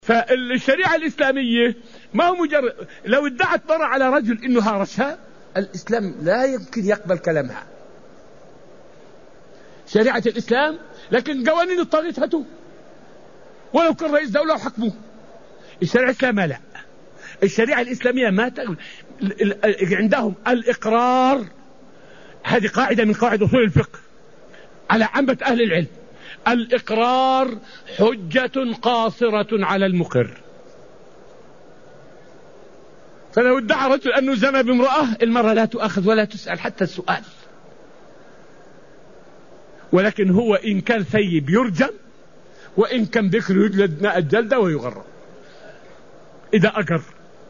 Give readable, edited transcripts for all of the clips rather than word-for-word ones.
فالشريعة الإسلامية ما هو مجرد لو ادعت مرة على رجل إنه هارشها، الإسلام لا يمكن يقبل كلامها. شريعة الإسلام، لكن قوانين الطاغوت هاتوا ولو كان رئيس دولة وحكموه. الشريعة الإسلامية لا، الشريعة الإسلامية ما عندهم الإقرار. هذه قاعدة من قواعد أصول الفقه على عامة أهل العلم. الإقرار حجة قاصرة على المقر. فلو ادعى رجل أنه زنى بامرأة، المرأة لا تؤخذ ولا تسأل حتى السؤال، ولكن هو إن كان ثيب يرجم، وإن كان بكر يجلد 100 جلدة ويغرم إذا أقر.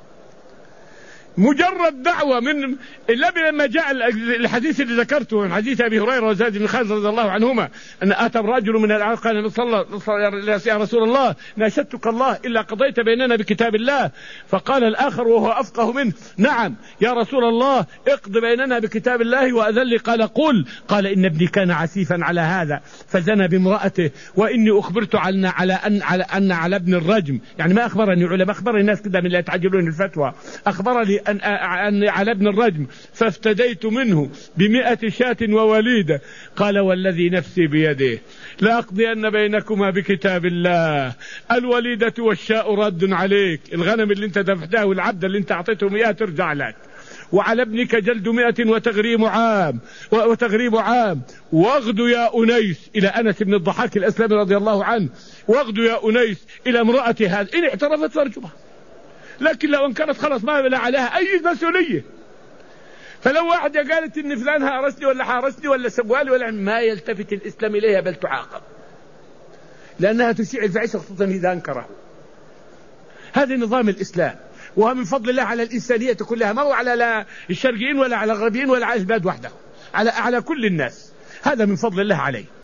مجرد دعوة من النبي لما جاء الحديث اللي ذكرته من حديث أبي هريرة وزيد بن خالد رضي الله عنهما أن أتى رجل من العرب قال يا رسول الله ناشدتك الله إلا قضيت بيننا بكتاب الله. فقال الآخر وهو أفقه منه نعم يا رسول الله اقض بيننا بكتاب الله وأذن لي. قال قل. قال إن ابني كان عسيفا على هذا فزنى بامرأته، وإني أخبرت على ابن الرجم. يعني ما أخبرني علماء، أخبر الناس كده من لا يتعجلون الفتوى، أخبرني أن على ابن الرجم فافتديت منه ب100 شاة ووليدة. قال والذي نفسي بيده لأقضين بينكما بكتاب الله، الوليدة والشاء رد عليك، الغنم اللي انت دفعته والعبد اللي انت أعطيتهم إياه ترجع لك، وعلى ابنك جلد 100 وتغريب عام. واغدو يا أنيس إلى أنس بن الضحاك الأسلمي رضي الله عنه، واغدو يا أنيس إلى امرأة هذا إن اعترفت فارجمها، لكن لو انكرت خلاص ما بلا عليها أي مسؤولية. فلو واحد قالت إن فلان هارسني ولا حارسني ولا سوالي ولا ما يلتفت الإسلام إليها بل تعاقب، لأنها تشيع الفاحشة خصوصا إذا انكره. هذا نظام الإسلام، وهو من فضل الله على الإنسانية كلها، ما هو على الشرقيين ولا على الغربيين ولا على البلاد وحده، على كل الناس. هذا من فضل الله عليه.